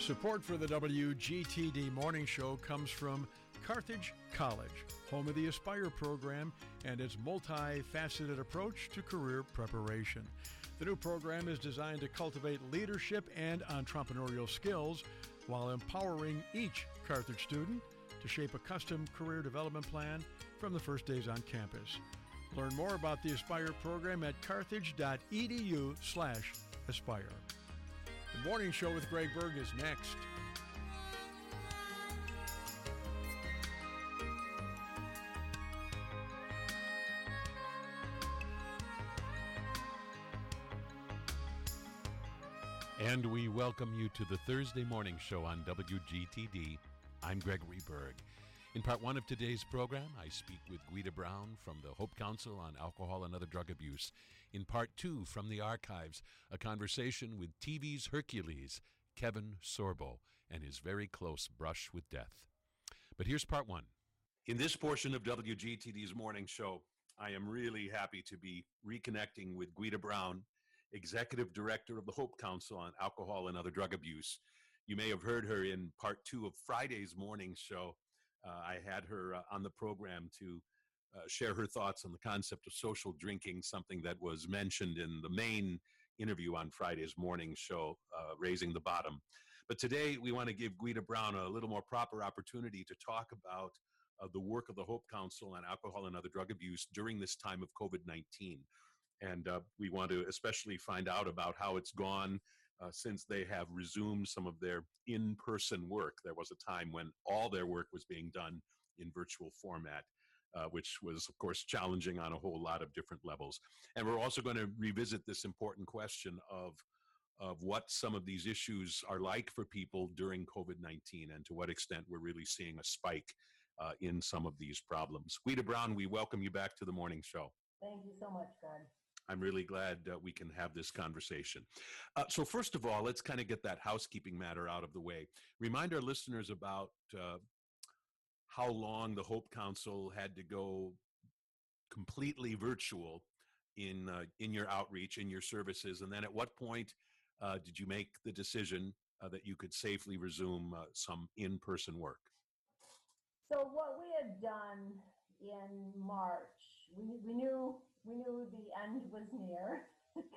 Support for the WGTD Morning Show comes from Carthage College, home of the Aspire program and its multifaceted approach to career preparation. The new program is designed to cultivate leadership and entrepreneurial skills while empowering each Carthage student to shape a custom career development plan from the first days on campus. Learn more about the Aspire program at carthage.edu/aspire. The Morning Show with Greg Berg is next. And we welcome you to the Thursday Morning Show on WGTD. I'm Gregory Berg. In part one of today's program, I speak with Guida Brown from the Hope Council on Alcohol and Other Drug Abuse. In part two, from the archives, a conversation with TV's Hercules, Kevin Sorbo, and his very close brush with death. But here's part one. In this portion of WGTD's Morning Show, I am really happy to be reconnecting with Guida Brown, Executive Director of the Hope Council on Alcohol and Other Drug Abuse. You may have heard her in part two of Friday's morning show. I had her on the program to share her thoughts on the concept of social drinking, something that was mentioned in the main interview on Friday's morning show, Raising the Bottom. But today we want to give Guida Brown a little more proper opportunity to talk about the work of the Hope Council on Alcohol and Other Drug Abuse during this time of COVID-19. And we want to especially find out about how it's gone since they have resumed some of their in-person work. There was a time when all their work was being done in virtual format, which was, of course, challenging on a whole lot of different levels. And we're also going to revisit this important question of what some of these issues are like for people during COVID-19 and to what extent we're really seeing a spike in some of these problems. Guida Brown, we welcome you back to the morning show. Thank you so much, Greg. I'm really glad we can have this conversation. So first of all, let's kind of get that housekeeping matter out of the way. Remind our listeners about how long the Hope Council had to go completely virtual in your outreach, in your services, and then at what point did you make the decision that you could safely resume some in-person work? So what we had done in March, we knew the end was near,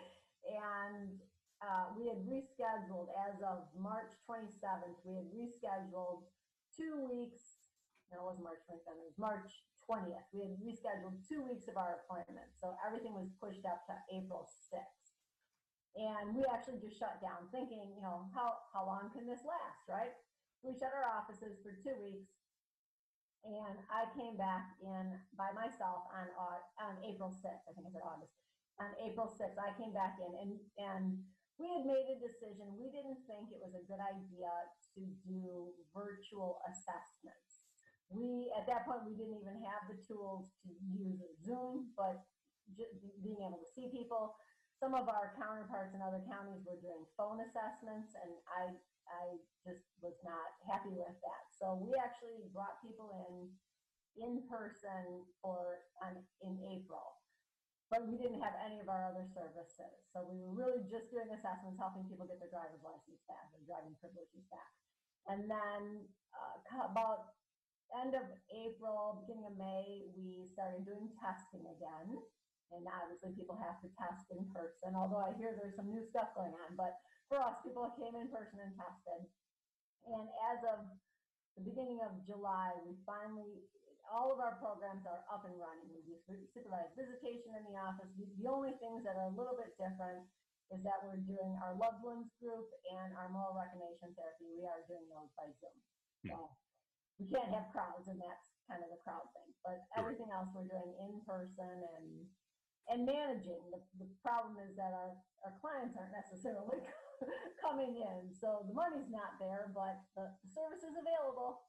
and we had rescheduled as of March 27th. We had rescheduled 2 weeks. No, it wasn't March 27th. It was March 20th. We had rescheduled 2 weeks of our appointments, so everything was pushed up to April 6th. And we actually just shut down, thinking, how long can this last, right? We shut our offices for 2 weeks. And I came back in by myself on April 6th. I think I said August. On April 6th, I came back in and we had made a decision. We didn't think it was a good idea to do virtual assessments. At that point, we didn't even have the tools to use Zoom, but just being able to see people. Some of our counterparts in other counties were doing phone assessments, and I just was not happy with that. So we actually brought people in person in April, but we didn't have any of our other services. So we were really just doing assessments, helping people get their driver's license back, their driving privileges back. And then about end of April, beginning of May, we started doing testing again. And obviously people have to test in person, although I hear there's some new stuff going on. But for us, people came in person and tested. And as of the beginning of July, all of our programs are up and running. We do supervised visitation in the office. The only things that are a little bit different is that we're doing our loved ones group and our moral reclamation therapy. We are doing those by Zoom. So we can't have crowds, and that's kind of the crowd thing. But everything else we're doing in person and managing. The problem is that our clients aren't necessarily coming in. So the money's not there, but the service is available.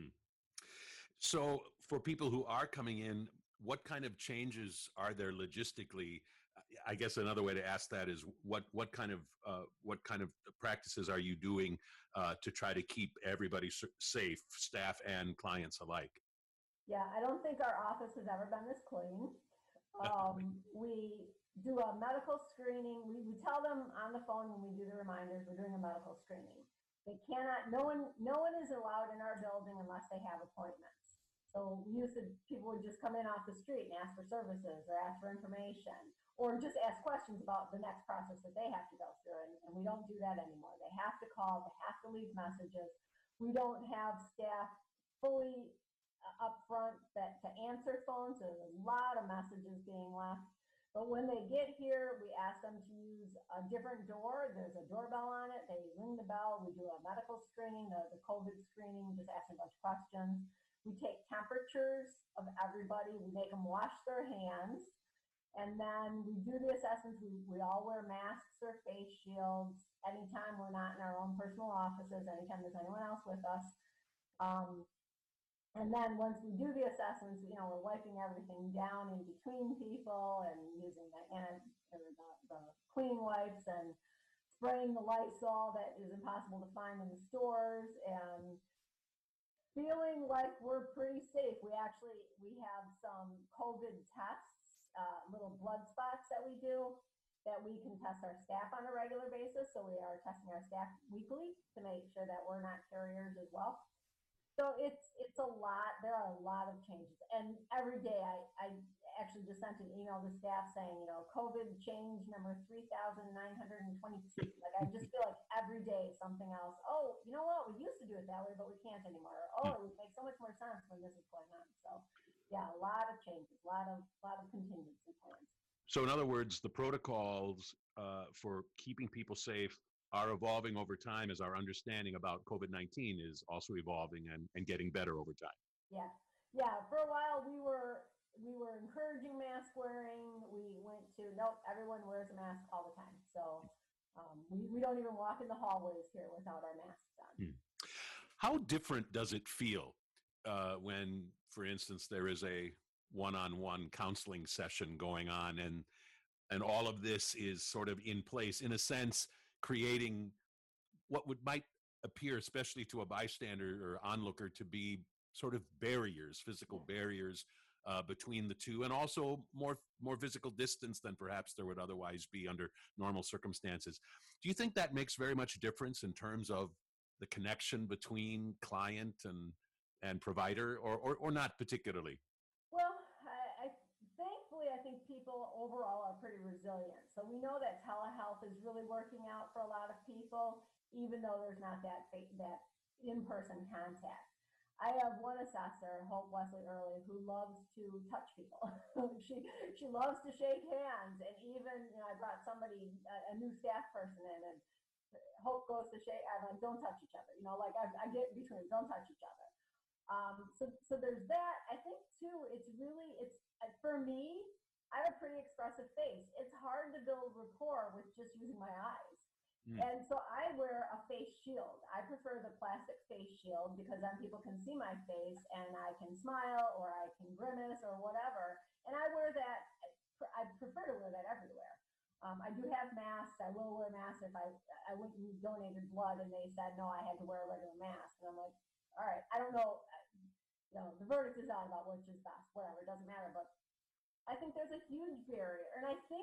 So for people who are coming in, what kind of changes are there logistically? I guess another way to ask that is what kind of practices are you doing to try to keep everybody safe, staff and clients alike? Yeah, I don't think our office has ever been this clean. We do a medical screening. We tell them on the phone when we do the reminders, we're doing a medical screening. They cannot, no one is allowed in our building unless they have appointments. So people would just come in off the street and ask for services or ask for information or just ask questions about the next process that they have to go through. And we don't do that anymore. They have to call, they have to leave messages. We don't have staff fully up front to answer phones. So there's a lot of messages being left. But when they get here, we ask them to use a different door. There's a doorbell on it. They ring the bell. We do a medical screening, the COVID screening, just asking a bunch of questions. We take temperatures of everybody. We make them wash their hands. And then we do the assessments. We all wear masks or face shields anytime we're not in our own personal offices, anytime there's anyone else with us. And then once we do the assessments, we're wiping everything down in between people and using the cleaning wipes and spraying the Lysol that is impossible to find in the stores and feeling like we're pretty safe. We have some COVID tests, little blood spots that we do that we can test our staff on a regular basis. So we are testing our staff weekly to make sure that we're not carriers as well. So it's a lot. There are a lot of changes, and every day I actually just sent an email to staff saying, COVID change number 3,922. Like I just feel like every day something else. Oh, you know what? We used to do it that way, but we can't anymore. Oh, it would make so much more sense when this is going on. So yeah, a lot of changes, a lot of contingency plans. So in other words, the protocols for keeping people safe are evolving over time as our understanding about COVID-19 is also evolving and getting better over time. Yeah. For a while, we were encouraging mask wearing. We went to, nope, everyone wears a mask all the time. So we don't even walk in the hallways here without our masks on. How different does it feel when, for instance, there is a one-on-one counseling session going on and all of this is sort of in place, in a sense, creating what might appear, especially to a bystander or onlooker, to be sort of barriers, physical barriers between the two, and also more physical distance than perhaps there would otherwise be under normal circumstances. Do you think that makes very much difference in terms of the connection between client and provider, or not particularly? Well, thankfully, I think people overall are pretty resilient. So we know that telehealth is really working out for a lot of people, even though there's not that in-person contact. I have one assessor, Hope Wesley Early, who loves to touch people. she loves to shake hands. And even, I brought somebody, a new staff person in, and Hope goes to shake, I'm like, don't touch each other. I get in between, don't touch each other. So there's that. I think too, it's for me, I have a pretty expressive face. It's hard to build rapport with just using my eyes. And so I wear a face shield. I prefer the plastic face shield because then people can see my face and I can smile or I can grimace or whatever. And I wear that. I prefer to wear that everywhere. I do have masks. I will wear masks if I went and donated blood and they said, no, I had to wear a regular mask. And I'm like, all right, I don't know. The verdict is out about which is best, whatever, it doesn't matter. But I think there's a huge barrier. And I think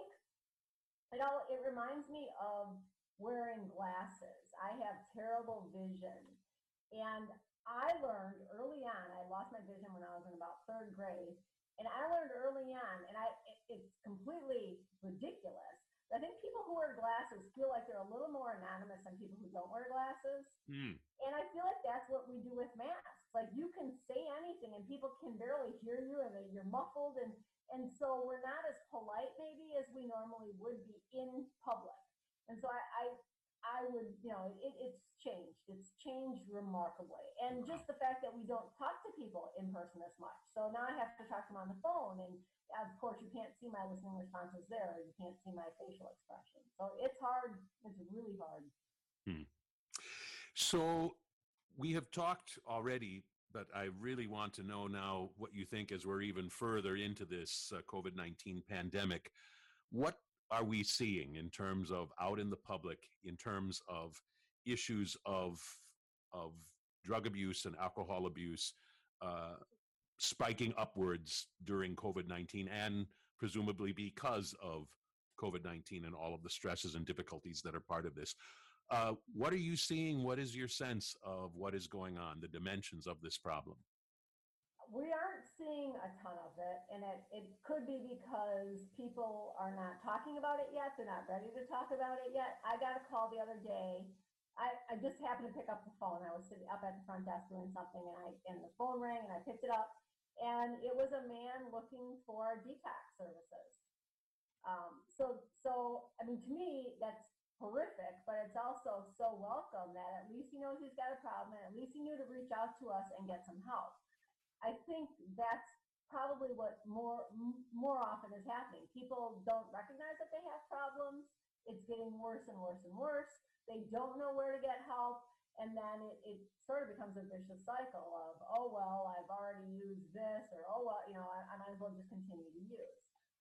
it reminds me of wearing glasses. I have terrible vision. And I learned early on, I lost my vision when I was in about third grade. And I learned early on, and it's completely ridiculous. I think people who wear glasses feel like they're a little more anonymous than people who don't wear glasses. And I feel like that's what we do with masks. Like you can say anything and people can barely hear you and you're muffled. And so we're not as polite maybe as we normally would be in public. And so I would, it's changed. It's changed remarkably. And just the fact that we don't talk to people in person as much. So now I have to talk to them on the phone. And of course, you can't see my listening responses there. Or you can't see my facial expression. So it's hard. It's really hard. So we have talked already, but I really want to know now what you think as we're even further into this COVID-19 pandemic. What are we seeing in terms of out in the public, in terms of issues of drug abuse and alcohol abuse spiking upwards during COVID-19 and presumably because of COVID-19 and all of the stresses and difficulties that are part of this? What are you seeing? What is your sense of what is going on, the dimensions of this problem? We aren't seeing a ton of it, and it could be because people are not talking about it yet. They're not ready to talk about it yet. I got a call the other day. I just happened to pick up the phone. I was sitting up at the front desk doing something, and the phone rang, and I picked it up, and it was a man looking for detox services. So I mean, to me, that's horrific, but it's also so welcome that at least he knows he's got a problem, and at least he knew to reach out to us and get some help. I think that's probably what more often is happening. People don't recognize that they have problems. It's getting worse and worse and worse. They don't know where to get help. And then it sort of becomes a vicious cycle of, oh, well, I've already used this, or, oh, well, I might as well just continue to use.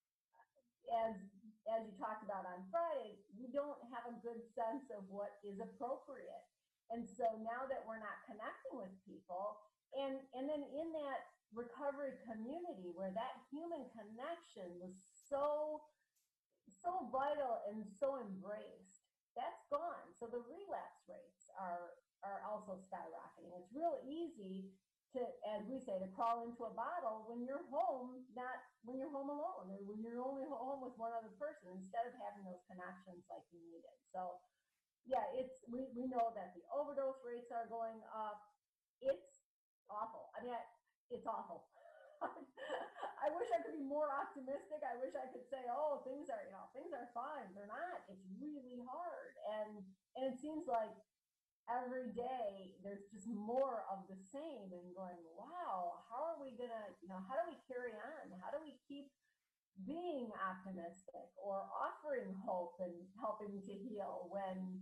As you talked about on Friday, we don't have a good sense of what is appropriate. And so now that we're not connecting with people, and then in that recovery community where that human connection was so vital and so embraced, that's gone. So the relapse rates are also skyrocketing. It's real easy to, as we say, to crawl into a bottle when you're home, not when you're home alone, or when you're only home with one other person, instead of having those connections like you needed. So yeah, we know that the overdose rates are going up. It's awful. I mean, it's awful. I wish I could be more optimistic. I wish I could say, oh, things are fine. They're not. It's really hard. And it seems like every day there's just more of the same, and going, wow, how are we gonna, how do we carry on? How do we keep being optimistic or offering hope and helping to heal when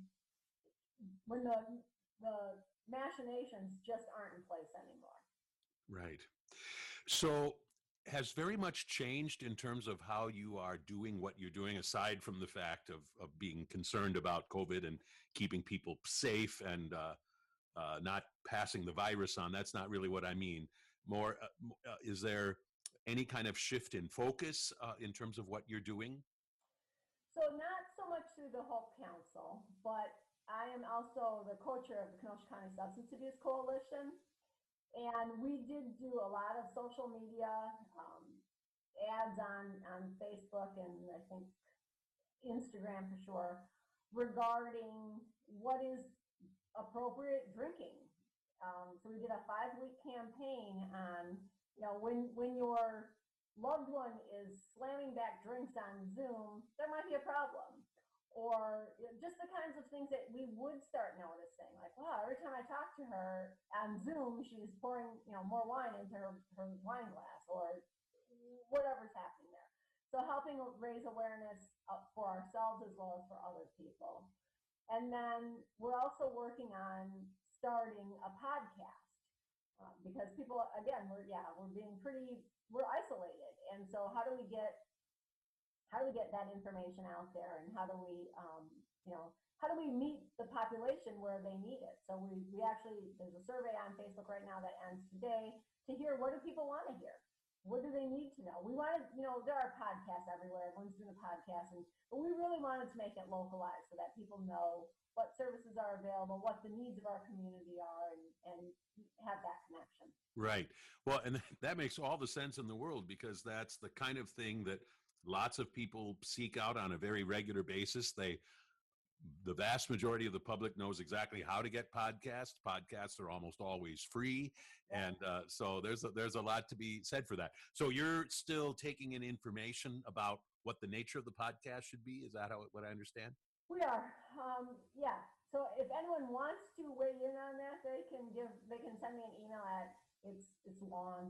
the machinations just aren't in place anymore? Right. So has very much changed in terms of how you are doing what you're doing, aside from the fact of being concerned about COVID and keeping people safe and not passing the virus on? That's not really what I mean. More, is there any kind of shift in focus in terms of what you're doing? So not so much through the Hope Council, but I am also the co-chair of the Kenosha County Substance Abuse Coalition. And we did do a lot of social media ads on Facebook and I think Instagram for sure, regarding what is appropriate drinking. So we did a 5-week campaign on, when your loved one is slamming back drinks on Zoom, there might be a problem. Or just the kinds of things that we would start noticing, like, wow, every time I talk to her on Zoom, she's pouring, more wine into her wine glass, or whatever's happening there. So helping raise awareness for ourselves as well as for other people. And then we're also working on starting a podcast because people, again, we're isolated. And so how do we get that information out there, and how do we meet the population where they need it? So we actually, there's a survey on Facebook right now that ends today to hear, what do people want to hear? What do they need to know? We wanted, there are podcasts everywhere. Everyone's doing a podcast, but we really wanted to make it localized so that people know what services are available, what the needs of our community are, and have that connection. Right. Well, and that makes all the sense in the world, because that's the kind of thing that lots of people seek out on a very regular basis. The vast majority of the public knows exactly how to get podcasts. Podcasts are almost always free. And so there's a lot to be said for that. So you're still taking in information about what the nature of the podcast should be? Is that what I understand? We are. Yeah. So if anyone wants to weigh in on that, they can send me an email at, it's long,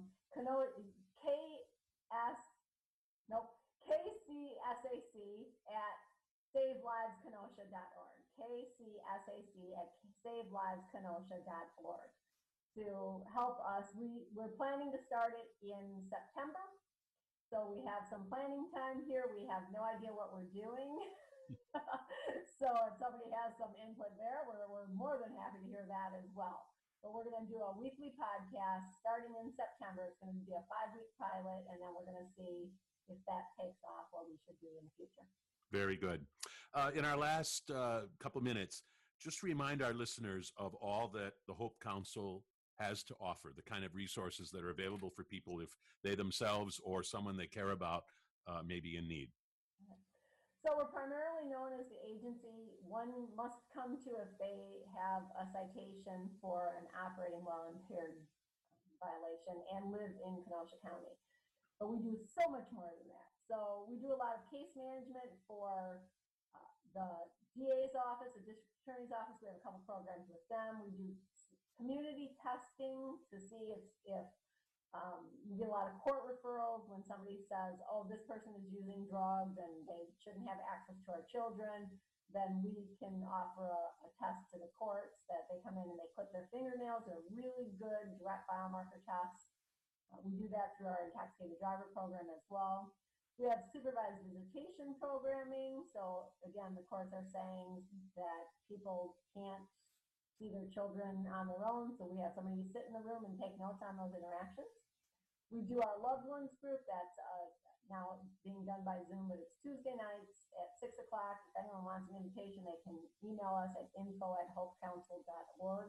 KCSAC at saveliveskenosha.org. KCSAC at saveliveskenosha.org to help us. We're planning to start it in September. So we have some planning time here. We have no idea what we're doing. So if somebody has some input there, we're more than happy to hear that as well. But we're going to do a weekly podcast starting in September. It's going to be a 5-week pilot, and then we're going to see if that takes off, what we should do in the future. Very good. In our last couple minutes, just remind our listeners of all that the Hope Council has to offer, the kind of resources that are available for people if they themselves or someone they care about may be in need. So we're primarily known as the agency one must come to if they have a citation for an operating while impaired violation and live in Kenosha County. But we do so much more than that. So we do a lot of case management for the DA's office, the district attorney's office. We have a couple programs with them. We do community testing to see if we get a lot of court referrals when somebody says, oh, this person is using drugs and they shouldn't have access to our children. Then we can offer a test to the courts that they come in and they clip their fingernails. They're really good direct biomarker tests. We do that through our intoxicated driver program as well. We have supervised visitation programming. So again, the courts are saying that people can't see their children on their own. So we have somebody sit in the room and take notes on those interactions. We do our loved ones group that's now being done by Zoom, but it's Tuesday nights at 6 o'clock. If anyone wants an invitation, they can email us at info@hopecouncil.org.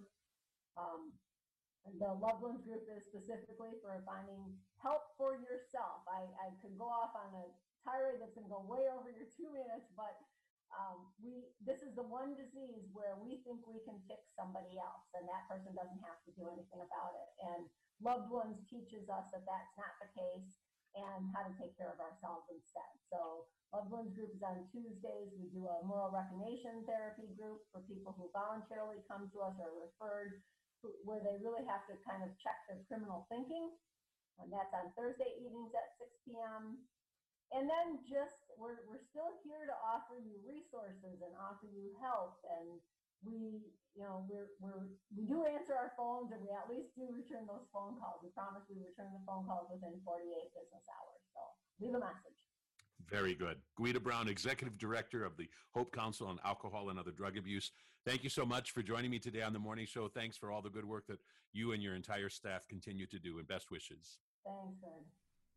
The loved ones group is specifically for finding help for yourself. I could go off on a tirade that's going to go way over your 2 minutes, but this is the one disease where we think we can fix somebody else, and that person doesn't have to do anything about it. And loved ones teaches us that that's not the case and how to take care of ourselves instead. So loved ones group is on Tuesdays. We do a moral reclamation therapy group for people who voluntarily come to us or are referred, where they really have to kind of check their criminal thinking. And that's on Thursday evenings at 6 p.m. And then we're still here to offer you resources and offer you help. And we do answer our phones, and we at least do return those phone calls. We promise we return the phone calls within 48 business hours. So leave a message. Very good. Guida Brown, Executive Director of the Hope Council on Alcohol and Other Drug Abuse. Thank you so much for joining me today on the morning show. Thanks for all the good work that you and your entire staff continue to do, and best wishes. Thanks, Greg.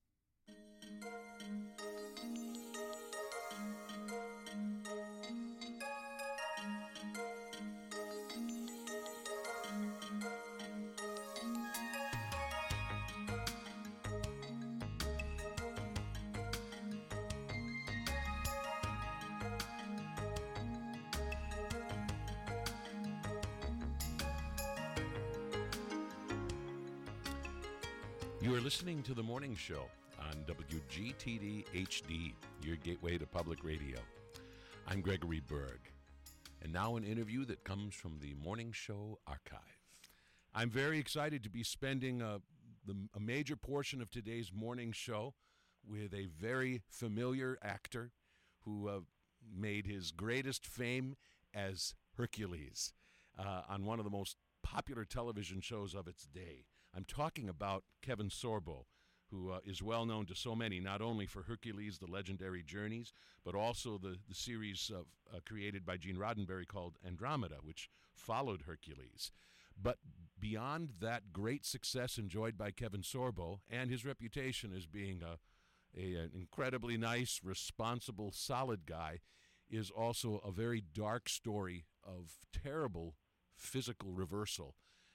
You are listening to The Morning Show on WGTD HD, your gateway to public radio. I'm Gregory Berg, and now an interview that comes from the Morning Show archive. I'm very excited to be spending a major portion of today's morning show with a very familiar actor who made his greatest fame as Hercules on one of the most popular television shows of its day. I'm talking about Kevin Sorbo, who is well known to so many, not only for Hercules, The Legendary Journeys, but also the series created by Gene Roddenberry called Andromeda, which followed Hercules. But beyond that great success enjoyed by Kevin Sorbo and his reputation as being an incredibly nice, responsible, solid guy, is also a very dark story of terrible physical reversal.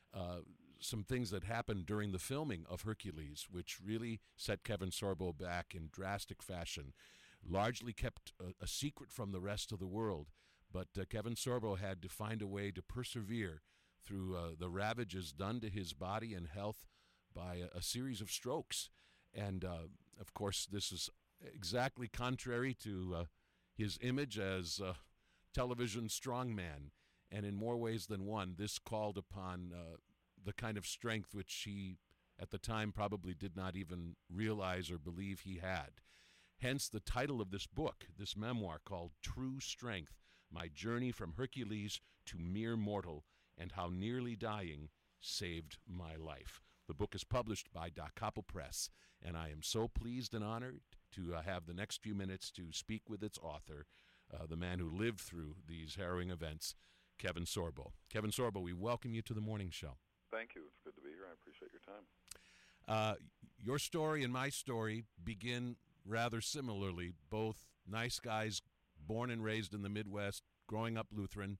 Some things that happened during the filming of Hercules, which really set Kevin Sorbo back in drastic fashion, largely kept a secret from the rest of the world. But Kevin Sorbo had to find a way to persevere through the ravages done to his body and health by a series of strokes. And, of course, this is exactly contrary to his image as a television strongman. And in more ways than one, this called upon the kind of strength which he, at the time, probably did not even realize or believe he had. Hence the title of this book, this memoir called True Strength, My Journey from Hercules to Mere Mortal and How Nearly Dying Saved My Life. The book is published by Da Capo Press, and I am so pleased and honored to have the next few minutes to speak with its author, the man who lived through these harrowing events, Kevin Sorbo. Kevin Sorbo, we welcome you to the morning show. Thank you. It's good to be here. I appreciate your time. Your story and my story begin rather similarly. Both nice guys, born and raised in the Midwest, growing up Lutheran,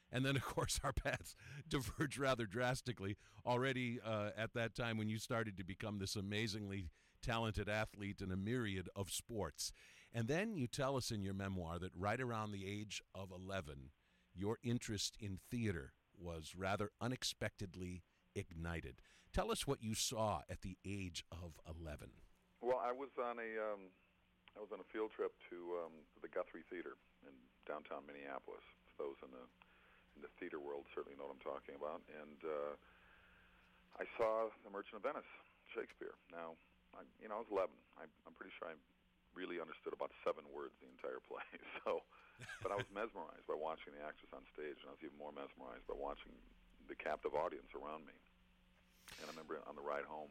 And then, of course, our paths diverged rather drastically already at that time when you started to become this amazingly talented athlete in a myriad of sports. And then you tell us in your memoir that right around the age of 11, your interest in theater was rather unexpectedly ignited. Tell us what you saw at the age of 11. Well, I was on a field trip to the Guthrie Theater in downtown Minneapolis. For those in the theater world certainly know what I'm talking about. And I saw The Merchant of Venice, Shakespeare. Now, I was 11. I'm pretty sure I really understood about 7 words the entire play. But I was mesmerized by watching the actors on stage, and I was even more mesmerized by watching the captive audience around me. And I remember on the ride home,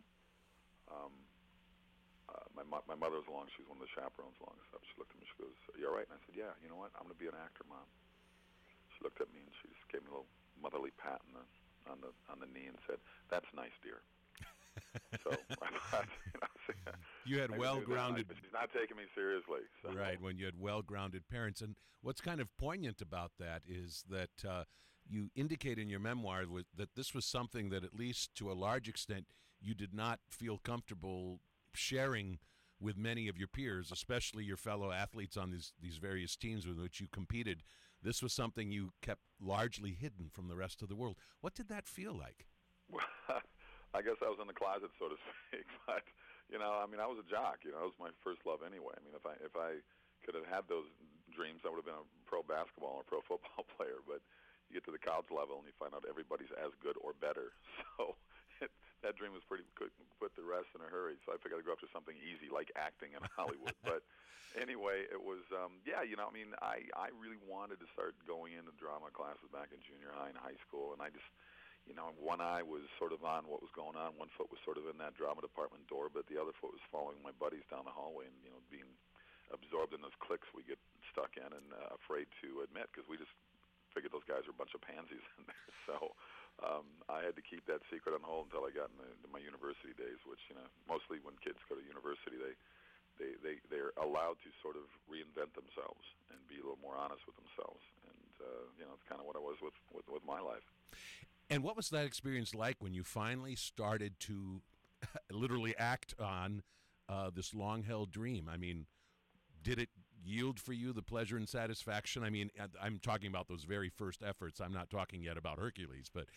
my mother was along. She was one of the chaperones along. So she looked at me. She goes, "Are you all right?" And I said, "Yeah. You know what? I'm going to be an actor, Mom." She looked at me and she just gave me a little motherly pat on the knee and said, "That's nice, dear." So I thought, you had well-grounded. Nice, but she's not taking me seriously. So. Right, when you had well-grounded parents. And what's kind of poignant about that is that you indicate in your memoir that this was something that, at least to a large extent, you did not feel comfortable sharing with many of your peers, especially your fellow athletes on these various teams with which you competed. This was something you kept largely hidden from the rest of the world. What did that feel like? Well, I guess I was in the closet, so to speak. But I was a jock. It was my first love anyway. I mean, if I could have had those dreams, I would have been a pro basketball or pro football player. But you get to the college level and you find out everybody's as good or better. So that dream was pretty put to rest in a hurry. So I figured I'd go after something easy like acting in Hollywood. But anyway, it was I really wanted to start going into drama classes back in junior high and high school, and I just. One eye was sort of on what was going on. One foot was sort of in that drama department door, but the other foot was following my buddies down the hallway and, being absorbed in those cliques we get stuck in and afraid to admit because we just figured those guys were a bunch of pansies in there. So I had to keep that secret on hold until I got into my university days, which, mostly when kids go to university, they're allowed to sort of reinvent themselves and be a little more honest with themselves. And, it's kind of what I was with my life. And what was that experience like when you finally started to literally act on this long-held dream? I mean, did it yield for you the pleasure and satisfaction? I mean, I'm talking about those very first efforts. I'm not talking yet about Hercules. But,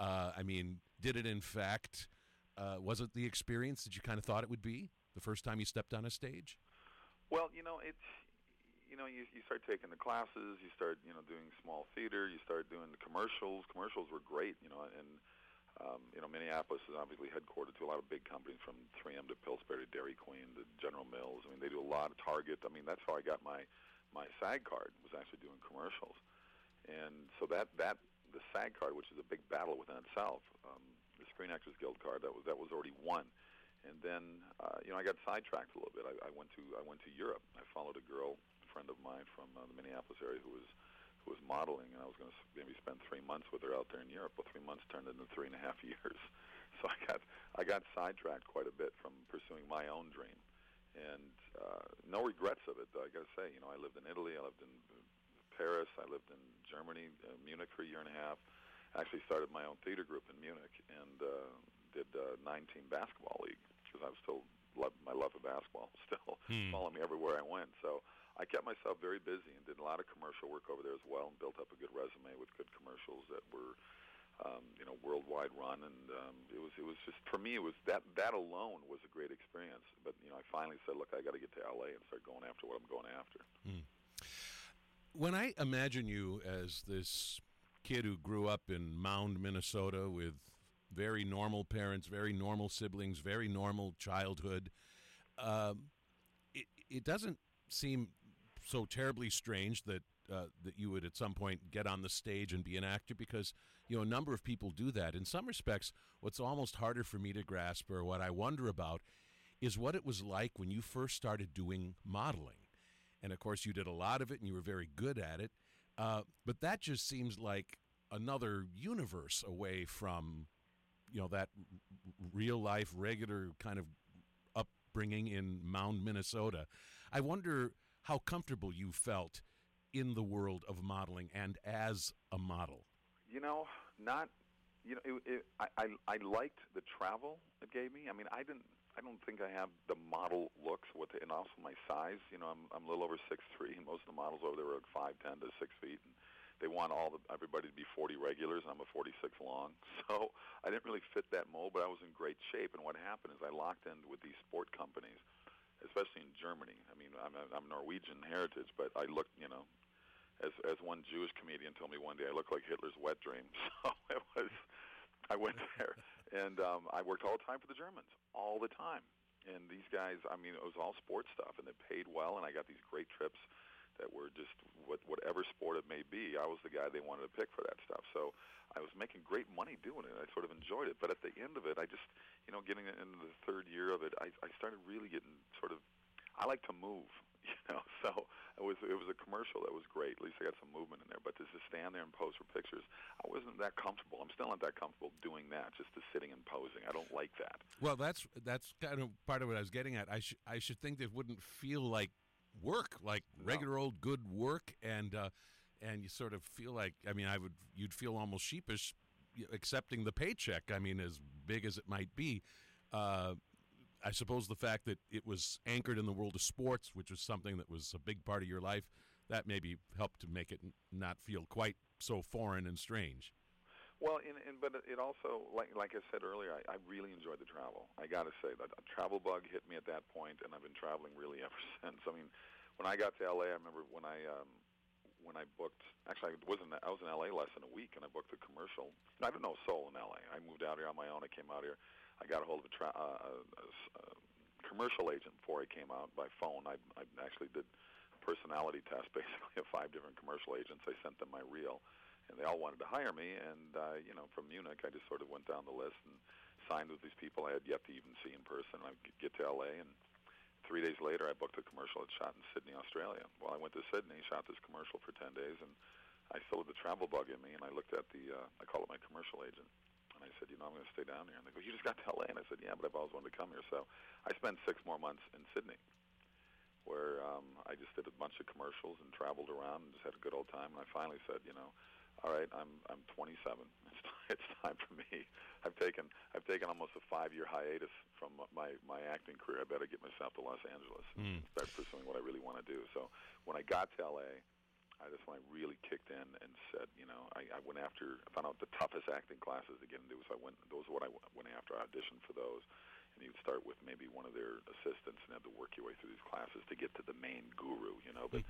did it in fact, was it the experience that you kind of thought it would be the first time you stepped on a stage? Well, you start taking the classes, you start, doing small theater, you start doing the commercials. Commercials were great, and Minneapolis is obviously headquartered to a lot of big companies from 3M to Pillsbury to Dairy Queen to General Mills. I mean, they do a lot of Target. I mean, that's how I got my SAG card, was actually doing commercials. And so the SAG card, which is a big battle within itself, the Screen Actors Guild card, that was already won. And then, I got sidetracked a little bit. I went to Europe. I followed a girl, a friend of mine from the Minneapolis area who was modeling, and I was going to maybe spend 3 months with her out there in Europe. Well, 3 months turned into 3.5 years. So I got sidetracked quite a bit from pursuing my own dream, and no regrets of it. I got to say, I lived in Italy, I lived in Paris, I lived in Germany, Munich for a year and a half. I actually started my own theater group in Munich and did 9-team basketball league because I was still my love of basketball still following me everywhere I went. So I kept myself very busy and did a lot of commercial work over there as well, and built up a good resume with good commercials that were, worldwide run. And it was just, for me, it was that alone was a great experience. But I finally said, look, I got to get to LA and start going after what I'm going after. When I imagine you as this kid who grew up in Mound, Minnesota, with very normal parents, very normal siblings, very normal childhood, it doesn't seem so terribly strange that you would at some point get on the stage and be an actor, because a number of people do that. In some respects, what's almost harder for me to grasp, or what I wonder about, is what it was like when you first started doing modeling. And of course you did a lot of it and you were very good at it, but that just seems like another universe away from that real life, regular kind of upbringing in Mound, Minnesota. I wonder how comfortable you felt in the world of modeling and as a model. Not. I liked the travel it gave me. I mean, I don't think I have the model looks and also my size. I'm a little over 6'3", and most of the models over there were like 5'10" to 6 feet, and they want everybody to be 40 regulars, and I'm a 46 long. So I didn't really fit that mold, but I was in great shape. And what happened is I locked in with these sport companies, especially in Germany. I mean, I'm Norwegian heritage, but I looked, as one Jewish comedian told me one day, I looked like Hitler's wet dream. So I went there, and I worked all the time for the Germans, all the time. And these guys, I mean, it was all sports stuff, and they paid well, and I got these great trips that were just whatever sport it may be. I was the guy they wanted to pick for that stuff. So I was making great money doing it. I sort of enjoyed it. But at the end of it, I just, getting into the third year of it, I started really getting sort of, I like to move. So it was a commercial that was great. At least I got some movement in there. But to just stand there and pose for pictures, I wasn't that comfortable. I'm still not that comfortable doing that, just to sitting and posing. I don't like that. Well, that's kind of part of what I was getting at. I should think that wouldn't feel like work, like regular old good work, and you sort of feel like, I mean, you'd feel almost sheepish accepting the paycheck. I mean, as big as it might be. I suppose the fact that it was anchored in the world of sports, which was something that was a big part of your life, that maybe helped to make it not feel quite so foreign and strange. Well, but it also, like I said earlier, I really enjoyed the travel. I got to say that a travel bug hit me at that point, and I've been traveling really ever since. I mean, when I got to L.A., I remember when I booked. Actually, I was in L.A. less than a week, and I booked a commercial. I didn't know a soul in L.A. I moved out here on my own. I came out here. I got a hold of a commercial agent before I came out by phone. I actually did a personality test, basically, of 5 different commercial agents. I sent them my reel, and they all wanted to hire me. And from Munich, I just sort of went down the list and signed with these people I had yet to even see in person. I get to L.A., and 3 days later, I booked a commercial that shot in Sydney, Australia. Well, I went to Sydney, shot this commercial for 10 days, and I still had the travel bug in me, and I looked at I call it my commercial agent. And I said, I'm going to stay down here. And they go, you just got to L.A. And I said, yeah, but I've always wanted to come here. So I spent 6 more months in Sydney, where I just did a bunch of commercials and traveled around and just had a good old time. And I finally said, all right, I'm 27. It's time for me. I've taken almost a 5-year hiatus from my acting career. I better get myself to Los Angeles and start pursuing what I really want to do. So when I got to L.A., that's when I really kicked in and said, I went after. I found out the toughest acting classes to get into. So those are what I went after. I auditioned for those, and you'd start with maybe one of their assistants and have to work your way through these classes to get to the main guru. But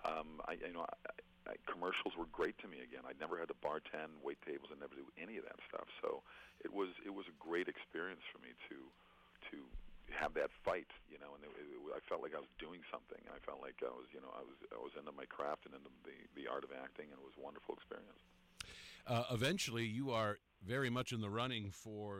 commercials were great to me again. I never had to bartend, wait tables, and never do any of that stuff. So it was a great experience for me to have that fight, and I felt like I was doing something. I felt like I was into my craft and into the art of acting, and it was a wonderful experience. Eventually, you are very much in the running for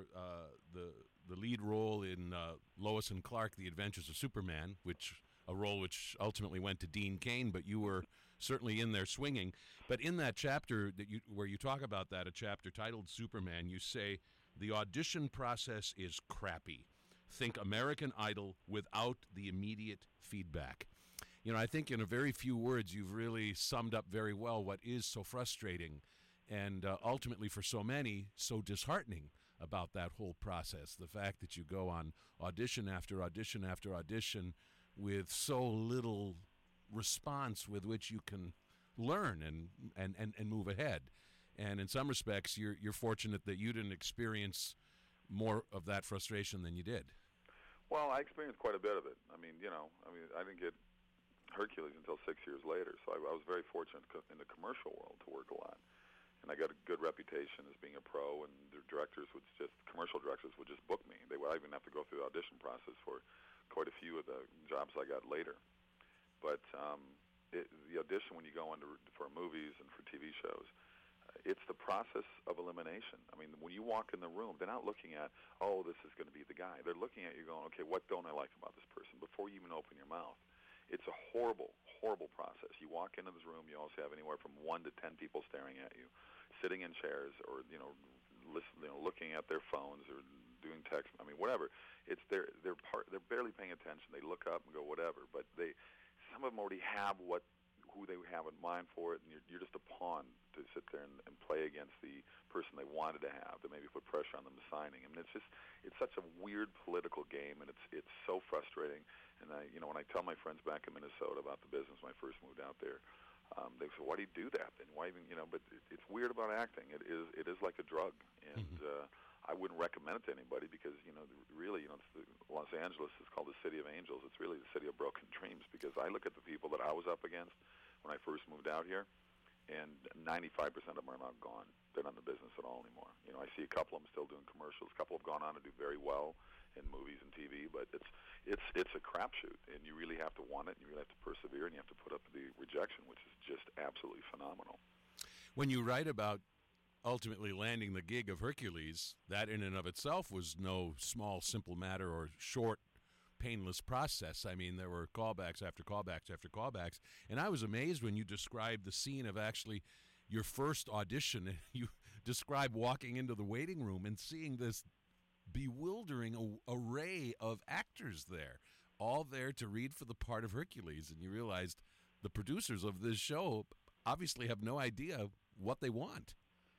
the lead role in Lois and Clark: The Adventures of Superman, a role which ultimately went to Dean Cain, but you were certainly in there swinging. But in that chapter where you talk about that, a chapter titled Superman, you say the audition process is crappy. Think American Idol without the immediate feedback. I think in a very few words, you've really summed up very well what is so frustrating and ultimately for so many, so disheartening about that whole process. The fact that you go on audition after audition after audition with so little response with which you can learn and move ahead. And in some respects, you're fortunate that you didn't experience more of that frustration than you did. Well, I experienced quite a bit of it. I didn't get Hercules until 6 years later, so I was very fortunate in the commercial world to work a lot. And I got a good reputation as being a pro, and the commercial directors would just book me. I even have to go through the audition process for quite a few of the jobs I got later. But the audition when you go for movies and for TV shows, it's the process of elimination. I mean, when you walk in the room, they're not looking at, this is going to be the guy. They're looking at you going, okay, what don't I like about this person before you even open your mouth? It's a horrible, horrible process. You walk into this room, you also have anywhere from 1 to 10 people staring at you, sitting in chairs or, looking at their phones or doing text. I mean, whatever. They're barely paying attention. They look up and go whatever, but some of them already have who they have in mind for it, and you're just a pawn to sit there and play against the person they wanted to have, to maybe put pressure on them to signing. I mean, it's such a weird political game, and it's so frustrating. And when I tell my friends back in Minnesota about the business when I first moved out there, they say, "Why do you do that? And why even?" But it's weird about acting. It is like a drug, and I wouldn't recommend it to anybody because really, Los Angeles is called the City of Angels. It's really the city of broken dreams, because I look at the people that I was up against when I first moved out here, and 95% of them are now gone. They're not in the business at all anymore. I see a couple of them still doing commercials. A couple have gone on to do very well in movies and TV, but it's a crapshoot, and you really have to want it, and you really have to persevere, and you have to put up the rejection, which is just absolutely phenomenal. When you write about ultimately landing the gig of Hercules, that in and of itself was no small, simple matter or short, painless process. I mean, there were callbacks after callbacks after callbacks, and I was amazed when you described the scene of actually your first audition, and you described walking into the waiting room and seeing this bewildering array of actors there, all there to read for the part of Hercules, and you realized the producers of this show obviously have no idea what they want.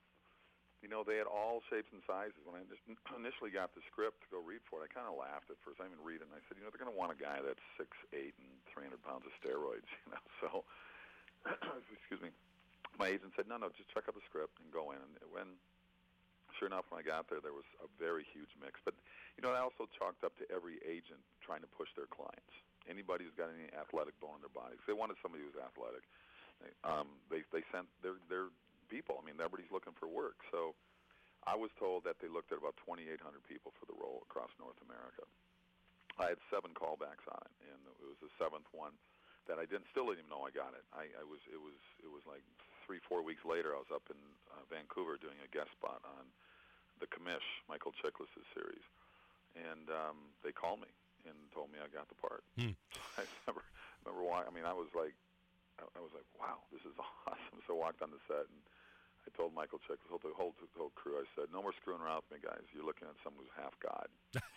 They had all shapes and sizes. When I initially got the script to go read for it, I kind of laughed at first. I didn't even read it, and I said, they're going to want a guy that's 6'8" and 300 pounds of steroids, So, excuse me. My agent said, no, just check out the script and go in. And sure enough, when I got there was a very huge mix. But, I also chalked up to every agent trying to push their clients. Anybody who's got any athletic bone in their body. They wanted somebody who's athletic. They sent their people. I mean, everybody's looking for work. So I was told that they looked at about 2,800 people for the role across North America. I had 7 callbacks on it, and it was the 7th one that I still didn't even know I got it. It was like 3-4 weeks later. I was up in Vancouver doing a guest spot on The Commish, Michael Chiklis' series, and they called me and told me I got the part. I remember why. I mean, I was like, wow, this is awesome. So I walked on the set, and I told Michael Chiklis, the whole crew, I said, no more screwing around with me, guys. You're looking at someone who's half God.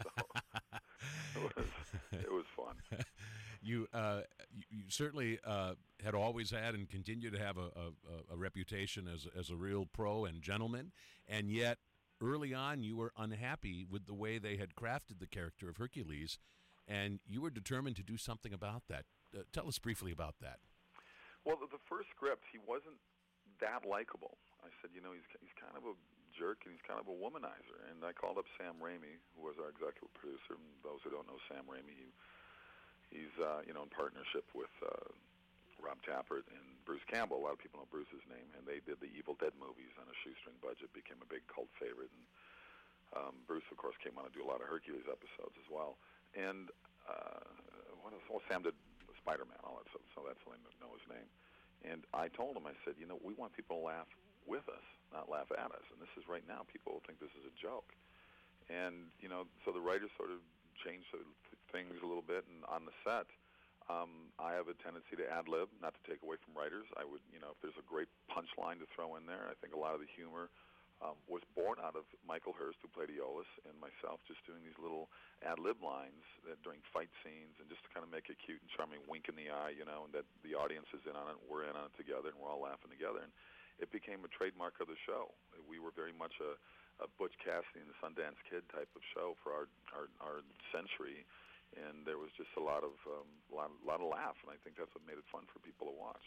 So it was fun. You certainly had always had and continue to have a reputation as a real pro and gentleman, and yet early on you were unhappy with the way they had crafted the character of Hercules, and you were determined to do something about that. Tell us briefly about that. Well, the first script, he wasn't that likable. I said, he's kind of a jerk, and he's kind of a womanizer. And I called up Sam Raimi, who was our executive producer. And those who don't know Sam Raimi, he's in partnership with Rob Tappert and Bruce Campbell. A lot of people know Bruce's name. And they did the Evil Dead movies on a shoestring budget, became a big cult favorite. And Bruce, of course, came on to do a lot of Hercules episodes as well. And what else? Well, Sam did Spider-Man, all that stuff, so that's why I know his name. And I told him, I said, we want people to laugh with us, not laugh at us. And this is right now, people think this is a joke. And, so the writers sort of changed things a little bit. And on the set, I have a tendency to ad-lib, not to take away from writers. I would, if there's a great punchline to throw in there, I think a lot of the humor was born out of Michael Hurst, who played Aeolus, and myself just doing these little ad-lib lines during fight scenes, and just to kind of make a cute and charming wink in the eye, and that the audience is in on it, we're in on it together, and we're all laughing together. And it became a trademark of the show. We were very much a Butch Cassidy and the Sundance Kid type of show for our century, and there was just a lot of laugh, and I think that's what made it fun for people to watch.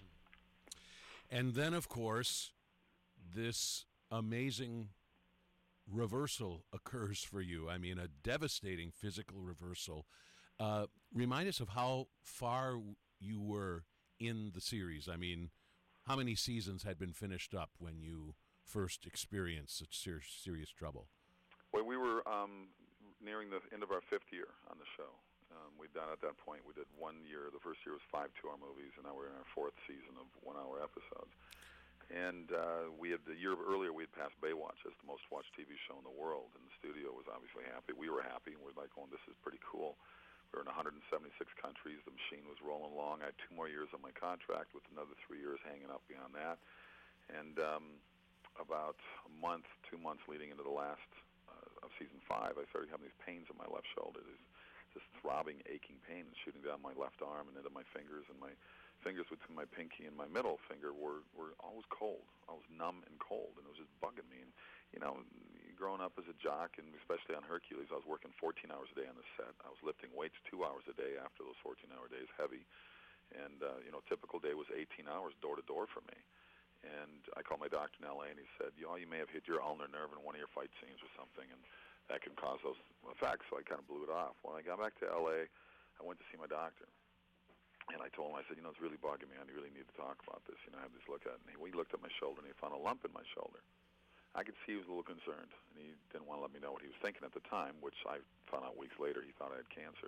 And then, of course, this amazing reversal occurs for you. I mean, a devastating physical reversal. Remind us of how far you were in the series. I mean, how many seasons had been finished up when you first experienced such serious trouble? Well, we were nearing the end of our 5th year on the show. We'd done at that point, we did 1 year. The first year was 5 2-hour movies, and now we're in our 4th season of 1-hour episodes. And the year earlier, we had passed Baywatch as the most watched TV show in the world, and the studio was obviously happy. We were happy, and we're like, oh, this is pretty cool. We were in 176 countries. The machine was rolling along. I had 2 more years on my contract with another 3 years hanging up beyond that. And about a month, 2 months leading into the last of season 5, I started having these pains in my left shoulder. This throbbing, aching pain shooting down my left arm and into my fingers and my fingers between my pinky and my middle finger were always cold. I was numb and cold, and it was just bugging me. And, you know, growing up as a jock, and especially on Hercules, I was working 14 hours a day on the set. I was lifting weights 2 hours a day after those 14-hour days, heavy. And, you know, a typical day was 18 hours door-to-door for me. And I called my doctor in L.A., and he said, you may have hit your ulnar nerve in one of your fight scenes or something, and that can cause those effects. So I kind of blew it off. When I got back to L.A., I went to see my doctor. And I told him, I said, it's really bugging me. I really need to talk about this. I have this look at it. And he looked at my shoulder, and he found a lump in my shoulder. I could see he was a little concerned, and he didn't want to let me know what he was thinking at the time, which I found out weeks later he thought I had cancer.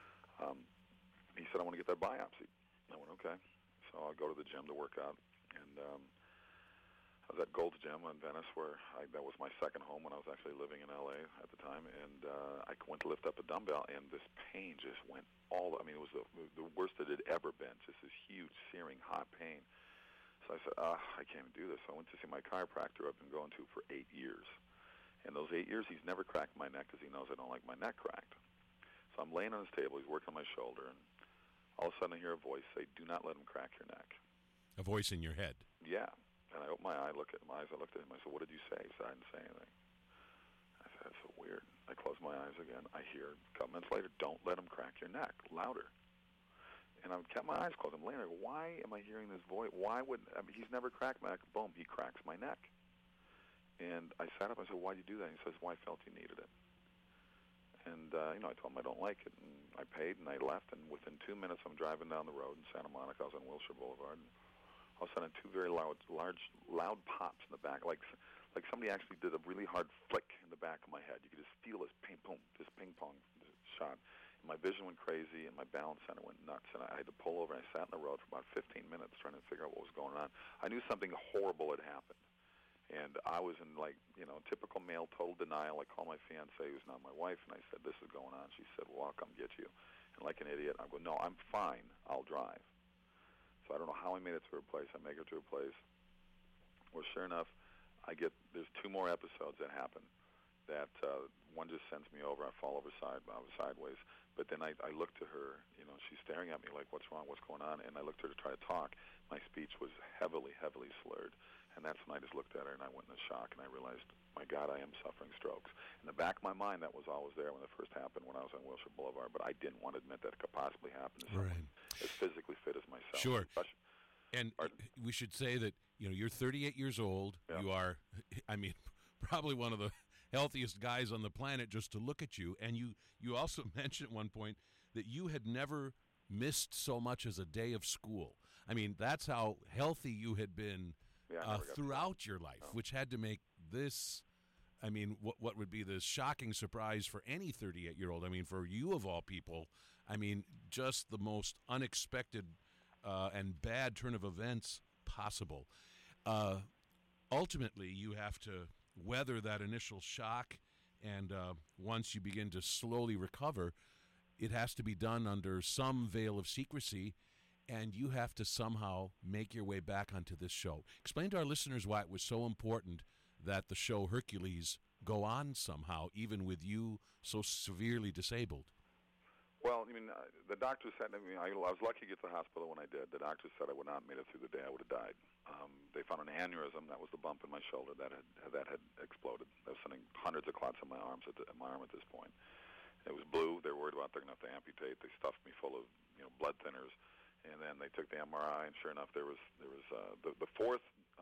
He said, I want to get that biopsy. I went, okay. So I'll go to the gym to work out. And I was at Gold's Gym in Venice, where that was my second home when I was actually living in L.A. at the time. And I went to lift up a dumbbell, and this pain just went it was the worst it had ever been, just this huge, searing, hot pain. So I said, I can't even do this. So I went to see my chiropractor I've been going to for 8 years. And those 8 years, he's never cracked my neck because he knows I don't like my neck cracked. So I'm laying on his table, he's working on my shoulder, and all of a sudden I hear a voice say, do not let him crack your neck. A voice in your head? Yeah. And I opened my eye, I looked at him, I looked at him, I said, what did you say? He said, I didn't say anything. I said, that's so weird. I closed my eyes again. I hear, a couple minutes later, don't let him crack your neck, louder. And I kept my eyes closed. I'm laying there, why am I hearing this voice? He's never cracked my neck. Boom, he cracks my neck. And I sat up, I said, why'd you do that? And he says, well, I felt you needed it. And, I told him I don't like it. And I paid, and I left. And within 2 minutes, I'm driving down the road in Santa Monica. I was on Wilshire Boulevard. And all of a sudden, two very loud pops in the back, like somebody actually did a really hard flick in the back of my head. You could just feel this ping pong shot. And my vision went crazy, and my balance center went nuts. And I had to pull over, and I sat in the road for about 15 minutes trying to figure out what was going on. I knew something horrible had happened. And I was in, typical male total denial. I called my fiancée, who's not my wife, and I said, this is going on. She said, well, I'll come get you. And like an idiot, I go, no, I'm fine. I'll drive. So I don't know how I made it to her place. I make it to her place. Well, sure enough, there's 2 more episodes that happen. That one just sends me over. I fall over sideways. But then I look to her. She's staring at me like, what's wrong? What's going on? And I looked at her to try to talk. My speech was heavily, heavily slurred. And that's when I just looked at her, and I went in a shock, and I realized, my God, I am suffering strokes. In the back of my mind, that was always there when it first happened when I was on Wilshire Boulevard, but I didn't want to admit that it could possibly happen to someone as physically fit as myself. Sure. And we should say that, you're 38 years old. Yeah. You are, probably one of the healthiest guys on the planet just to look at you. And you also mentioned at one point that you had never missed so much as a day of school. That's how healthy you had been throughout your life, which had to make this, what would be the shocking surprise for any 38-year-old. For you of all people, just the most unexpected and bad turn of events possible. Ultimately, you have to weather that initial shock, and once you begin to slowly recover, it has to be done under some veil of secrecy, and you have to somehow make your way back onto this show. Explain to our listeners why it was so important that the show Hercules go on somehow, even with you so severely disabled. Well, the doctor said, I was lucky to get to the hospital when I did. The doctor said I would not have made it through the day. I would have died. They found an aneurysm. That was the bump in my shoulder that had exploded. That was sending hundreds of clots in my arm at this point. It was blue. They were worried about they're going to have to amputate. They stuffed me full of blood thinners. And then they took the MRI, and sure enough, there was the fourth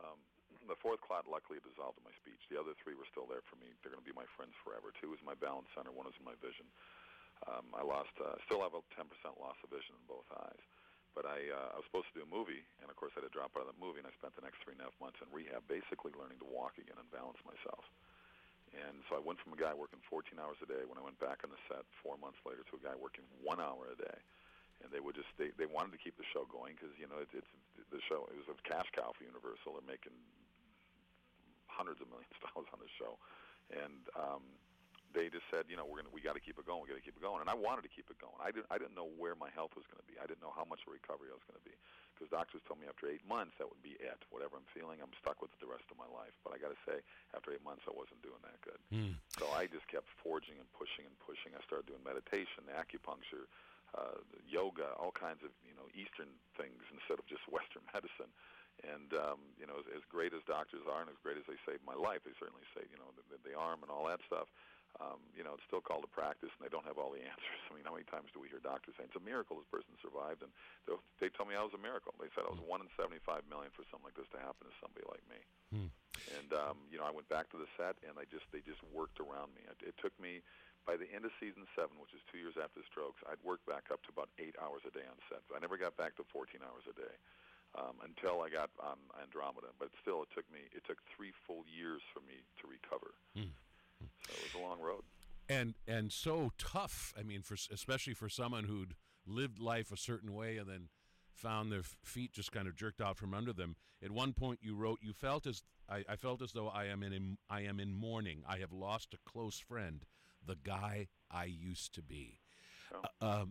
clot luckily dissolved in my speech. The other 3 were still there for me. They're going to be my friends forever. 2 was my balance center. 1 was in my vision. I still have a 10% loss of vision in both eyes. But I was supposed to do a movie, and of course I had to drop out of the movie, and I spent the next 3.5 months in rehab, basically learning to walk again and balance myself. And so I went from a guy working 14 hours a day when I went back on the set 4 months later to a guy working 1 hour a day. And they would they wanted to keep the show going because it's the show. It was a cash cow for Universal. They're making hundreds of millions of dollars on the show, and they just said, we got to keep it going. We got to keep it going. And I wanted to keep it going. I didn't know where my health was going to be. I didn't know how much of a recovery I was going to be because doctors told me after 8 months that would be it. Whatever I'm feeling, I'm stuck with it the rest of my life. But I got to say, after 8 months, I wasn't doing that good. So I just kept forging and pushing and pushing. I started doing meditation, acupuncture. yoga, all kinds of Eastern things instead of just Western medicine. And as great as doctors are, and as great as they saved my life, they certainly saved the arm and all that stuff. It's still called a practice, and they don't have all the answers. I mean, how many times do we hear doctors saying it's a miracle this person survived? And they told me I was a miracle. They said I was 1 in 75 million for something like this to happen to somebody like me. And I went back to the set, and they just worked around me. It took me, by the end of season 7, which is 2 years after the strokes, I'd worked back up to about 8 hours a day on set. I never got back to 14 hours a day until I got on Andromeda. But still, it took 3 full years for me to recover. So it was a long road. And so tough. I mean, especially for someone who'd lived life a certain way and then found their feet just kind of jerked out from under them. At one point, you wrote, "You felt as I felt as though I am in mourning. I have lost a close friend, the guy I used to be." Oh.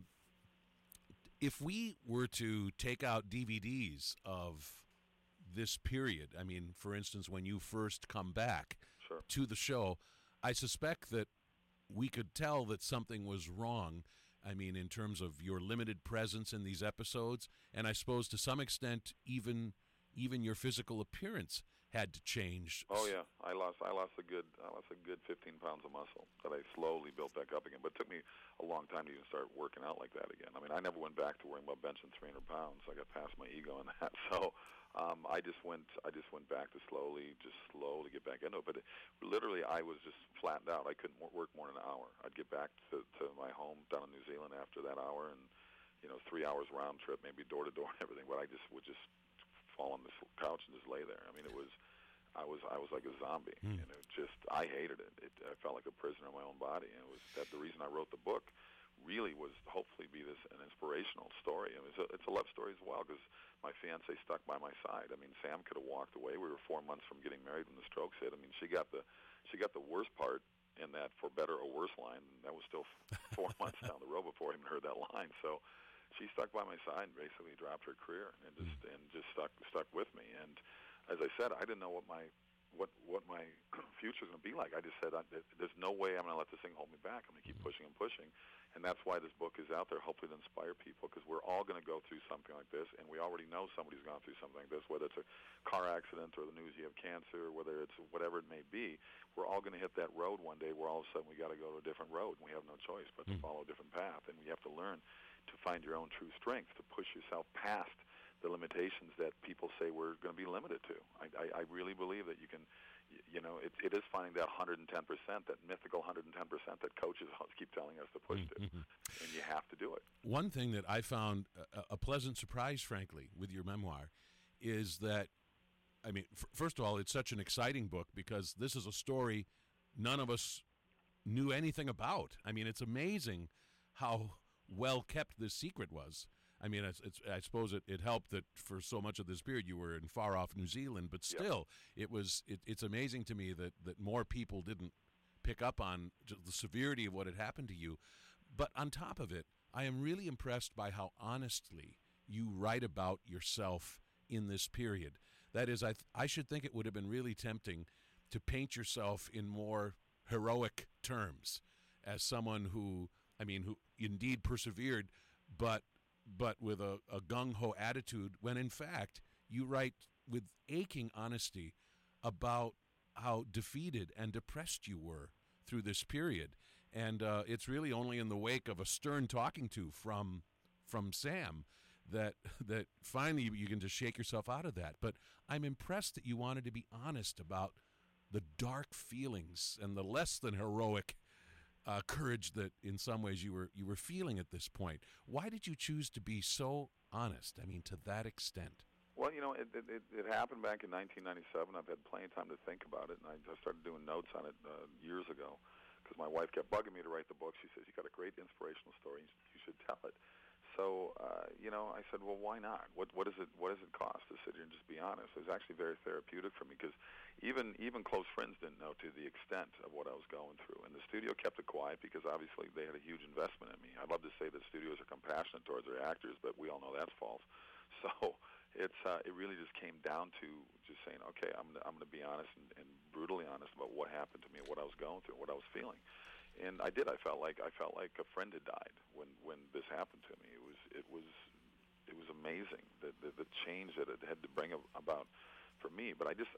If we were to take out DVDs of this period, I mean, for instance, when you first come back Sure. to the show, I suspect that we could tell that something was wrong. I mean, in terms of your limited presence in these episodes, and I suppose to some extent, even your physical appearance had to change. Oh yeah, I lost a good 15 pounds of muscle that I slowly built back up again. But it took me a long time to even start working out like that again. I mean, I never went back to worrying about benching 300 pounds. I got past my ego on that. So I just went back to slowly get back into it. But literally, I was just flattened out. I couldn't work more than an hour. I'd get back to my home down in New Zealand after that hour, and 3 hours round trip, maybe door to door and everything. But I just would just fall on this couch and just lay there. I mean, I was like a zombie, and I hated it. I felt like a prisoner in my own body, and it was that the reason I wrote the book really was to hopefully be an inspirational story. I mean, it's a love story as well, because my fiance stuck by my side. I mean, Sam could have walked away. We were 4 months from getting married when the strokes hit. I mean, she got the worst part in that "for better or worse" line, and that was still 4 months down the road before I even heard that line. So she stuck by my side and basically dropped her career and just stuck with me. And as I said, I didn't know what my future is going to be like. I just said, there's no way I'm going to let this thing hold me back. I'm going to keep pushing and pushing. And that's why this book is out there, hopefully to inspire people, because we're all going to go through something like this, and we already know somebody's gone through something like this, whether it's a car accident or the news you have cancer, whether it's whatever it may be. We're all going to hit that road one day where all of a sudden we got to go to a different road, and we have no choice but to follow a different path. And we have to learn to find your own true strength, to push yourself past the limitations that people say we're going to be limited to. I really believe that you can, it is finding that 110%, that mythical 110% that coaches keep telling us to push to, and you have to do it. One thing that I found a pleasant surprise, frankly, with your memoir is that, I mean, first of all, it's such an exciting book because this is a story none of us knew anything about. I mean, it's amazing how well kept this secret was. I mean, I suppose it helped that for so much of this period you were in far off New Zealand, but still, it's amazing to me that more people didn't pick up on just the severity of what had happened to you. But on top of it, I am really impressed by how honestly you write about yourself in this period. That is, I should think it would have been really tempting to paint yourself in more heroic terms as someone who indeed persevered, but with a gung-ho attitude, when in fact you write with aching honesty about how defeated and depressed you were through this period. And it's really only in the wake of a stern talking to from Sam that finally you can just shake yourself out of that. But I'm impressed that you wanted to be honest about the dark feelings and the less than heroic courage that in some ways you were feeling at this point. Why did you choose to be so honest? I mean, to that extent. Well, it happened back in 1997. I've had plenty of time to think about it, and I started doing notes on it years ago because my wife kept bugging me to write the book. She says, "You got a great inspirational story. You should tell it." So, I said, well, why not? What does it cost to sit here and just be honest? It was actually very therapeutic for me because even close friends didn't know to the extent of what I was going through. And the studio kept it quiet because obviously they had a huge investment in me. I'd love to say that studios are compassionate towards their actors, but we all know that's false. So it really just came down to just saying, okay, I'm going to be honest and brutally honest about what happened to me, what I was going through, what I was feeling. And I did. I felt like a friend had died when this happened to me. amazing, the change that it had to bring about for me. But I said,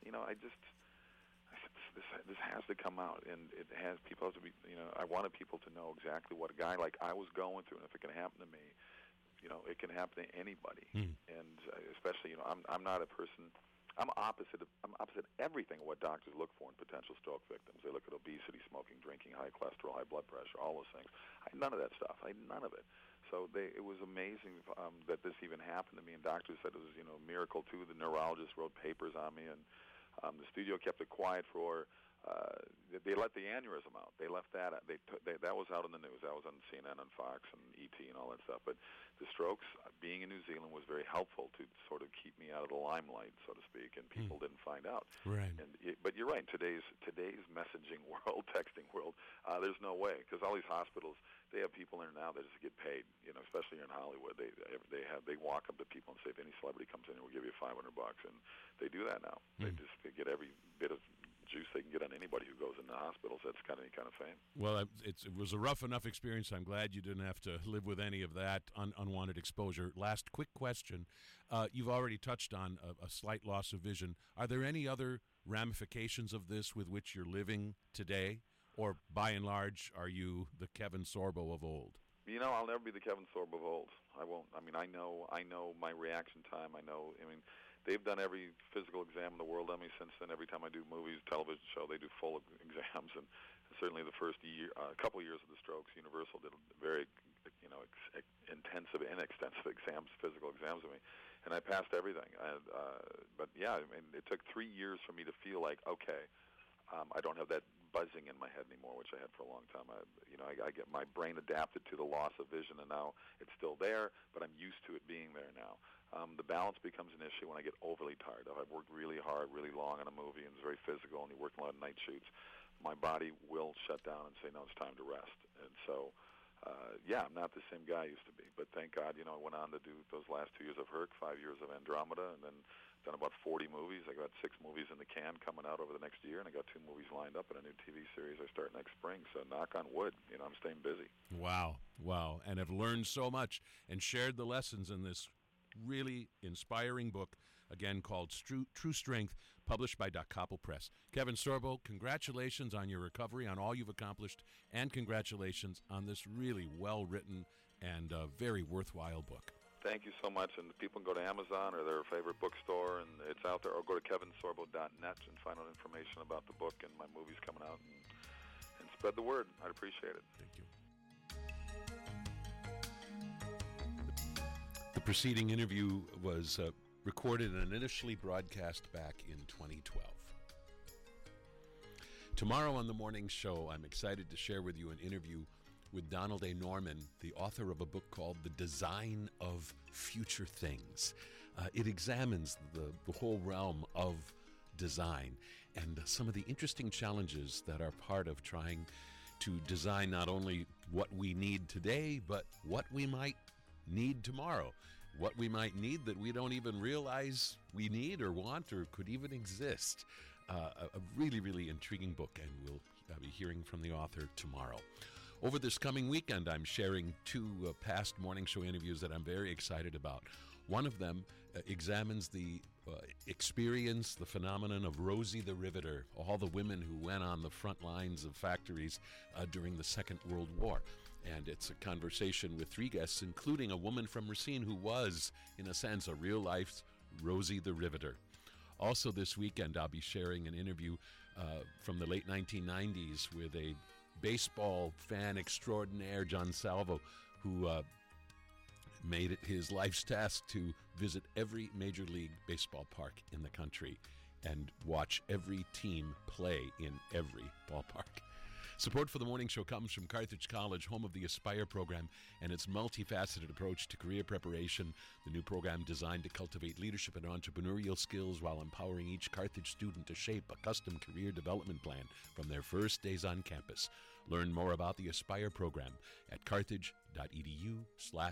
this has to come out, and it has, people have to be, I wanted people to know exactly what a guy like I was going through, and if it can happen to me, it can happen to anybody. And especially, I'm not a person. I'm opposite everything of what doctors look for in potential stroke victims. They look at obesity, smoking, drinking, high cholesterol, high blood pressure, all those things. I had none of that stuff. I had none of it. So it was amazing that this even happened to me. And doctors said it was, a miracle too. The neurologist wrote papers on me, and the studio kept it quiet for. They let the aneurysm out. They left that. That was out in the news. That was on CNN and Fox and ET and all that stuff. But the strokes, being in New Zealand, was very helpful to sort of keep me out of the limelight, so to speak, and people didn't find out. Right. But you're right. Today's messaging world, texting world, there's no way, because all these hospitals, they have people in there now that just get paid. Especially here in Hollywood, they walk up to people and say, if any celebrity comes in, we'll give you $500, and they do that now. They get every bit of juice they can get on anybody who goes into hospitals. That's kind of fame. Well, it was a rough enough experience. I'm glad you didn't have to live with any of that unwanted exposure. Last quick question. You've already touched on a slight loss of vision. Are there any other ramifications of this with which you're living today? Or by and large, are you the Kevin Sorbo of old? I'll never be the Kevin Sorbo of old. I won't. I know my reaction time. They've done every physical exam in the world on me since then. Every time I do movies, television show, they do full exams. And certainly the first couple of years of the strokes, Universal did very, intensive and extensive exams, physical exams of me. And I passed everything. But yeah, it took 3 years for me to feel like, okay, I don't have that buzzing in my head anymore, which I had for a long time. I get my brain adapted to the loss of vision, and now it's still there, but I'm used to it being there now. The balance becomes an issue when I get overly tired. If I've worked really hard, really long on a movie, and it's very physical, and you work a lot of night shoots, my body will shut down and say, no, it's time to rest. And so, I'm not the same guy I used to be. But thank God, I went on to do those last 2 years of Herc, 5 years of Andromeda, and then done about 40 movies. I got 6 movies in the can coming out over the next year, and I got 2 movies lined up and a new TV series I start next spring. So knock on wood, I'm staying busy. Wow. And have learned so much and shared the lessons in this really inspiring book, again called True Strength, published by Da Capo Press. Kevin Sorbo, congratulations on your recovery, on all you've accomplished, and congratulations on this really well-written and very worthwhile book. Thank you so much, and people can go to Amazon or their favorite bookstore, and it's out there, or go to kevinsorbo.net and find out information about the book and my movies coming out, and spread the word. I'd appreciate it. Thank you. The preceding interview was recorded and initially broadcast back in 2012. Tomorrow on the morning show, I'm excited to share with you an interview with Donald A. Norman, the author of a book called The Design of Future Things. It examines the whole realm of design and some of the interesting challenges that are part of trying to design not only what we need today, but what we might need tomorrow, what we might need that we don't even realize we need or want or could even exist. A really, really intriguing book, and we'll be hearing from the author tomorrow. Over this coming weekend, I'm sharing 2 past morning show interviews that I'm very excited about. One of them examines the experience, the phenomenon of Rosie the Riveter, all the women who went on the front lines of factories during the Second World War. And it's a conversation with 3 guests, including a woman from Racine who was, in a sense, a real-life Rosie the Riveter. Also this weekend, I'll be sharing an interview from the late 1990s with a baseball fan extraordinaire, John Salvo, who made it his life's task to visit every Major League Baseball park in the country and watch every team play in every ballpark. Support for the morning show comes from Carthage College, home of the Aspire program and its multifaceted approach to career preparation. The new program designed to cultivate leadership and entrepreneurial skills while empowering each Carthage student to shape a custom career development plan from their first days on campus. Learn more about the Aspire program at carthage.edu/careers.